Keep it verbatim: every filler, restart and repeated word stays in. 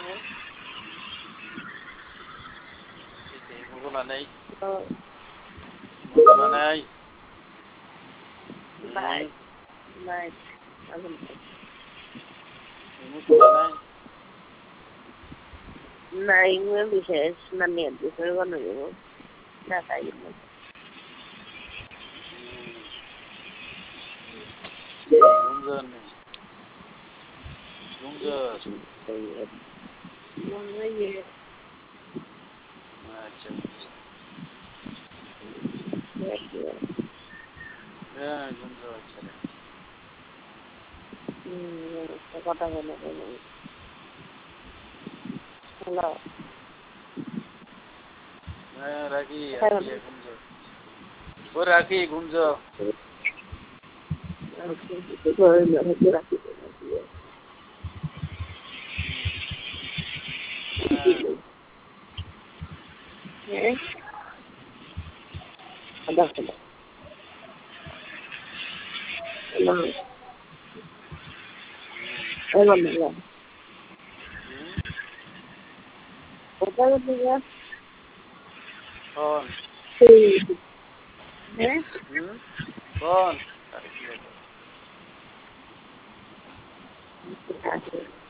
Mulai. Oh, Mulai. baik, baik. Alhamdulillah. Mulai. Naik gue bisa senamnya di sana dulu. Data ini. Gunjan nih. Gunjan. Mana ya? Macam. Ya, ya. Ya, gunjan aja. Hmm, kata mana mana. Halo. Nah, lagi ya, gunjan. Oh, lagi gunjan. Itu baru lagi lagi. Ya. Ada ada. Halo. Halo, halo. Apa lagi ya? Kon. Eh? Hmm? Kon. Tarik dia. Terima kasih.